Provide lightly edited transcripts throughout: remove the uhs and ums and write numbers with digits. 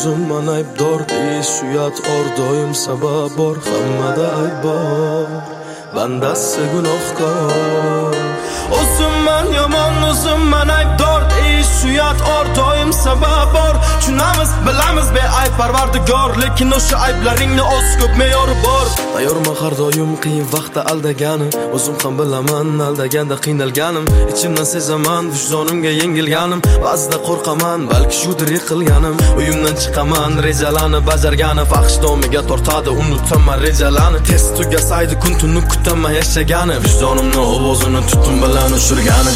o'zimman aybdor deyish uyat or doim sabab bor, hammada ayb bor, bandasi gunohkor. O'zimman yomon, o'zimman aybdor deyish uyat or doim sabab bor. Tushunamiz, bilamiz beayb Parvardigor, lekin o'sha ayblaringni o'z ko'p me'yori bor. Tayyorman har doim qiyin vaqtda aldagani, o'zim ham bilaman aldaganda qiynalganim. Ichimdan sezaman vijdonimga yengilganim, ba'zida qo'rqaman balki shudir yiqilganim. Uyimdan chiqaman rejalarni bajargani, fahsh domiga tortadi unutaman rejalarni. Tez tugasaydi kun tuni kutaman yashagani, vijdonimni ovozini tutum bilan ushirgani.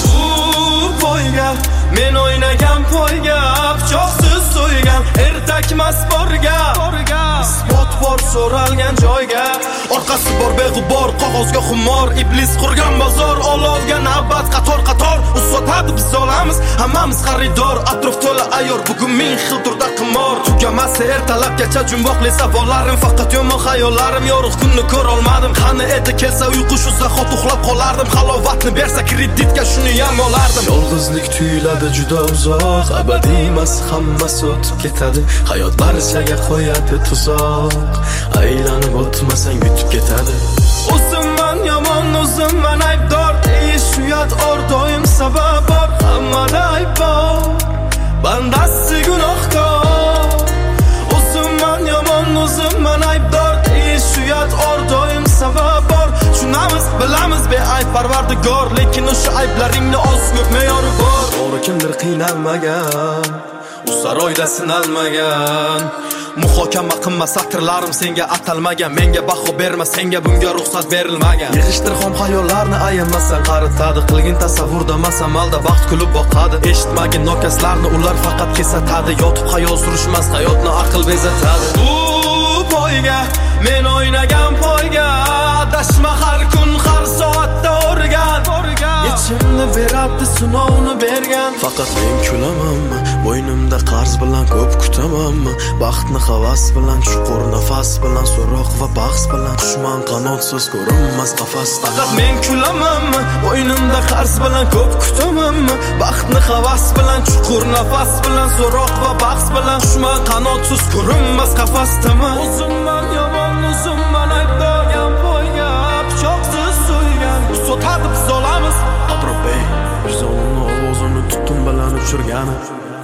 Poyga men o'ynagan poyga, pichoqsiz so'ygan ertakmas borga, isbot bor so'ralgan joyga. Orqasi bor beg'ubor qog'ozga xumor, iblis qurgan bozor, olovga navbat qator qator. Usotadi biz olamiz hammamiz xaridor, atrof to'la ayyor bugun ming xil turda qimor. Tugamasa ertalabgacha jumboqli savollarim, faqat yomon xayollarim. Yorug' kunni ko'ra olmadim, qani edi kelsa uyqu shu zahot uxlab qolardim. Halovatni bersa kreditga shuni ham olardim. Yolg'izlik tuyuladi juda uzoq, abadiy emas hammasi o'tib ketadi. Hayot barchaga qo'yadi tuzoq, aylanib o'tmasang yutib ketadi. O'zimman yomon, o'zimman aybdor deyish uyat or doim sabab bor, hammada ayb bor, bandasi gunohkor. O'zimman yomon, o'zimman aybdor deyish uyat or doim sabab bor. Tushunamiz, bilamiz beayb Parvardigor, lekin o'sha ayblaringni o'z ko'p me'yori bor. To'g'ri kimdir qiynalmagan, u saroyda sinalmagan. Muhokama qilma satrlarim senga atalmagan, menga baho berma senga bunga ruxsat berilmagan. Yig'ishtir xom xayollarni ayamasang qaritadi, qilgin tasavvurda masamalda baxt kulib boqadi. Eshitmagin nokaslarni ular faqat kesatadi, yotib xayol surishmas hayotni aql bezatadi. Poyga men o'ynagan poyga, adashma har kun har soatda o'rgan. Yechimni berabdi sinovni bergan, faqat men kulamanmi, bo'ynimda qarz bilan ko'p kutamanmi? Baxtni havas bilan, chuqur nafas bilan, so'roq va bahs bilan, dushman qanotsiz ko'rinmas qafasda. Faqat men kulamanmi, bo'ynimda qarz bilan ko'p kutamanmi? Baxtni havas bilan, chuqur nafas bilan, so'roq va bahs bilan, dushman qanotsiz ko'rinmas qafasdaman. O'zimman yomon, o'zimman aybdor, poyga pichoqsiz so'ygan, sotadi biz olamiz. Atrofbey vijdonimni ovozini tutum bilan ushirgani.